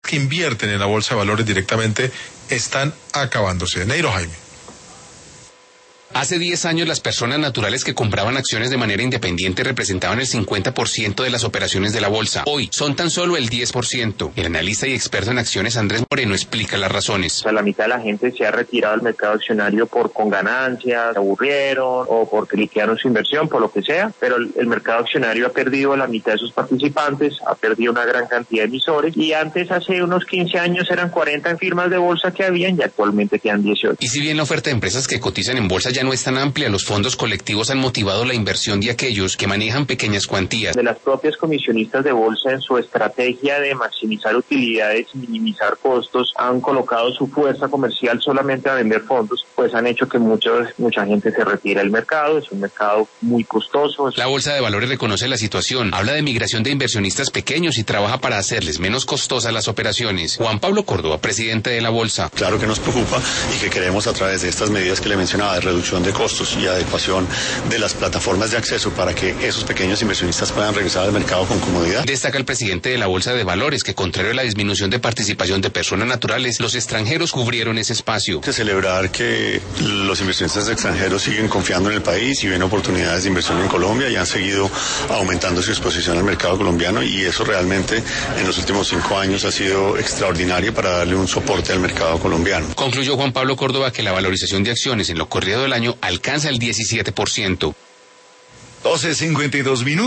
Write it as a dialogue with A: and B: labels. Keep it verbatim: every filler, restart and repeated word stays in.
A: que invierten en la bolsa de valores directamente están acabándose. Neiro Jaime.
B: Hace diez años las personas naturales que compraban acciones de manera independiente representaban el cincuenta por ciento de las operaciones de la bolsa. Hoy son tan solo el diez por ciento. El analista y experto en acciones Andrés Moreno explica las razones.
C: O sea, la mitad de la gente se ha retirado del mercado accionario por con ganancias, se aburrieron o porque liquidaron su inversión, por lo que sea, pero el, el mercado accionario ha perdido a la mitad de sus participantes, ha perdido una gran cantidad de emisores y antes, hace unos quince años, eran cuarenta firmas de bolsa que habían y actualmente quedan dieciocho.
B: Y si bien la oferta de empresas que cotizan en bolsa ya no es tan amplia, los fondos colectivos han motivado la inversión de aquellos que manejan pequeñas cuantías.
C: De las propias comisionistas de bolsa, en su estrategia de maximizar utilidades y minimizar costos, han colocado su fuerza comercial solamente a vender fondos, pues han hecho que muchos, mucha gente se retire del mercado. Es un mercado muy costoso.
B: La Bolsa de Valores reconoce la situación, habla de migración de inversionistas pequeños y trabaja para hacerles menos costosas las operaciones. Juan Pablo Córdoba, presidente de la Bolsa.
D: Claro que nos preocupa y que queremos, a través de estas medidas que le mencionaba, de reducción de costos y adecuación de las plataformas de acceso para que esos pequeños inversionistas puedan regresar al mercado con comodidad.
B: Destaca el presidente de la Bolsa de Valores que, contrario a la disminución de participación de personas naturales, los extranjeros cubrieron ese espacio.
D: De celebrar que los inversionistas extranjeros siguen confiando en el país y ven oportunidades de inversión en Colombia y han seguido aumentando su exposición al mercado colombiano, y eso realmente en los últimos cinco años ha sido extraordinario para darle un soporte al mercado colombiano.
B: Concluyó Juan Pablo Córdoba que la valorización de acciones en lo corrido del año alcanza el diecisiete por ciento.
E: doce cincuenta y dos minutos.